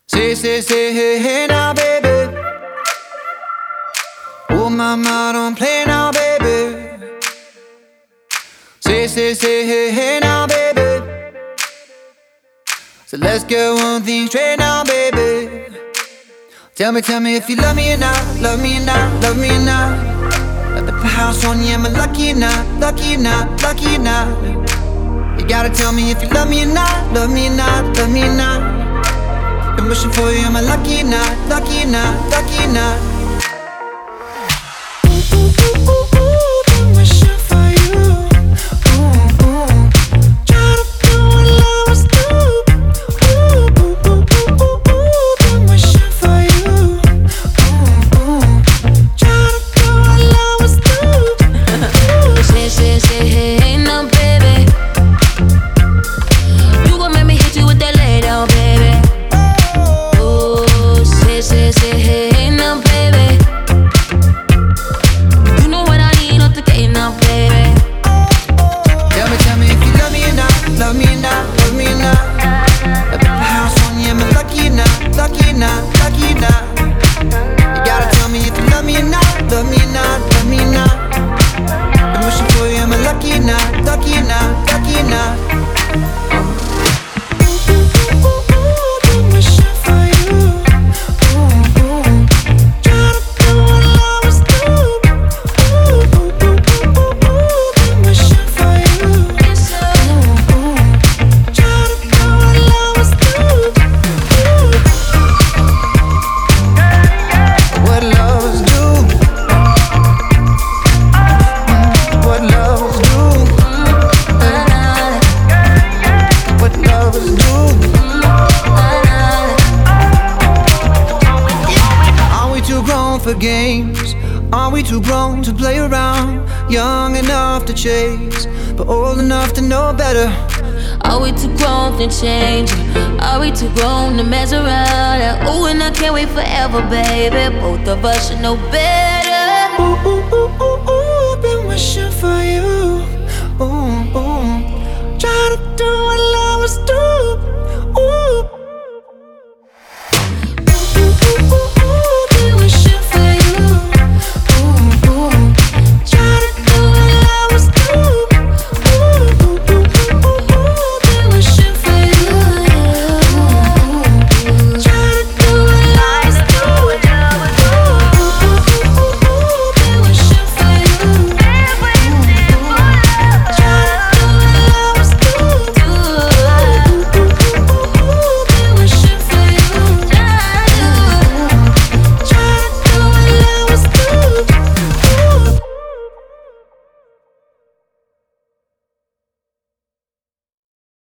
Say, hey, hey now, baby. Oh, mama, don't play now, baby. Say, hey, hey now, baby. So let's get one thing straight now, baby. Tell me if you love me or not, love me or not, love me or not. At the house on you, am I lucky or not, lucky or not, lucky or not? You gotta tell me if you love me or not, love me or not, love me or not. Been wishing for you, am I lucky or not, lucky or not, lucky or not? Been wishing for you. Ooh, ooh. Try to do what lovers do. Been wishing for you. Ooh. Try to do what lovers do. Say, hey, no, baby. You gon' make me hit you with that lay down, baby. Oh, say, hey, no, baby. You know what I need, not the gate now, baby. Tell me if you love me or not, love me or not, love me or not. At the house on you, am I lucky or not, lucky or not, lucky or not? You gotta tell me if you love me or not, love me or not, love me or not. Been wishing for you, am I lucky or not, lucky or not, lucky or not? Been wishing for you. Ooh. Try to do what lovers do. Been wishing for you. Ooh. Try to do what lovers do. What lovers do. What lovers do. What lovers do. Are we too grown for games? Are we too grown to play around? Young enough to chase, but old enough to know better. Are we too grown to change? Are we too grown to mess around? Ooh, and I can't wait forever, baby. Both of us should know better.